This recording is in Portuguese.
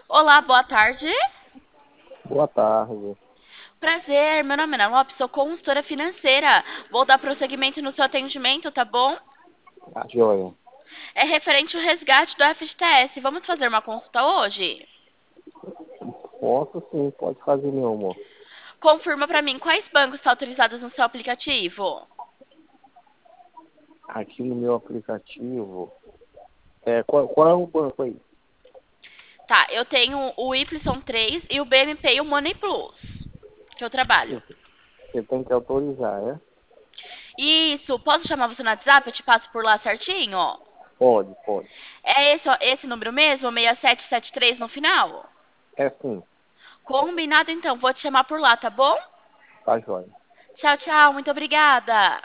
Olá, boa tarde. Boa tarde. Prazer, meu nome é Ana Lopes, sou consultora financeira. Vou dar prosseguimento no seu atendimento, tá bom? A joia. É referente ao resgate do FGTS. Vamos fazer uma consulta hoje? Posso sim, pode fazer, meu amor. Confirma pra mim quais bancos estão autorizados no seu aplicativo. Aqui no meu aplicativo. Qual é o banco aí? Tá, eu tenho o Y3 e o BMP e o Money Plus, que eu trabalho. Você tem que autorizar, é? Isso, posso chamar você no WhatsApp? Eu te passo por lá certinho? Pode, pode. É esse, ó, esse número mesmo, 6773 no final? É sim, Combinado então, vou te chamar por lá, tá bom? tá joia. Tchau, tchau, muito obrigada.